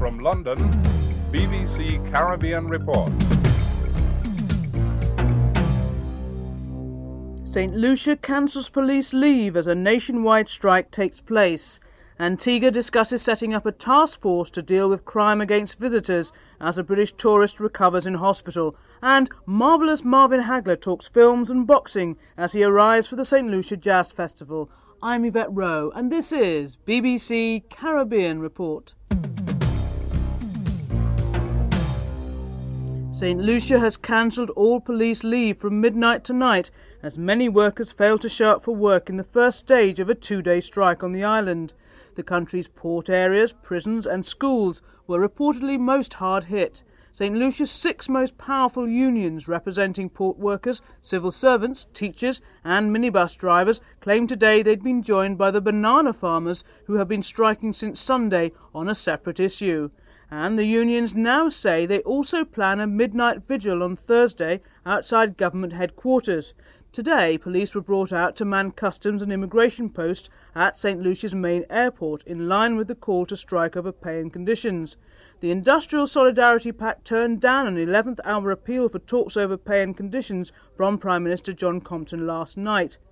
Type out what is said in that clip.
From London, BBC Caribbean Report. St. Lucia cancels police leave as a nationwide strike takes place. Antigua discusses setting up a task force to deal with crime against visitors as a British tourist recovers in hospital. And marvellous Marvin Hagler talks films and boxing as he arrives for the St. Lucia Jazz Festival. I'm Yvette Rowe and this is BBC Caribbean Report. St. Lucia has cancelled all police leave from midnight tonight as many workers failed to show up for work in the first stage of a two-day strike on the island. The country's port areas, prisons and schools were reportedly most hard hit. St. Lucia's 6 most powerful unions representing port workers, civil servants, teachers and minibus drivers claimed today they'd been joined by the banana farmers who have been striking since Sunday on a separate issue. And the unions now say they also plan a midnight vigil on Thursday outside government headquarters. Today, police were brought out to man customs and immigration posts at St. Lucia's main airport in line with the call to strike over pay and conditions. The Industrial Solidarity Pact turned down an 11th hour appeal for talks over pay and conditions from Prime Minister John Compton last night.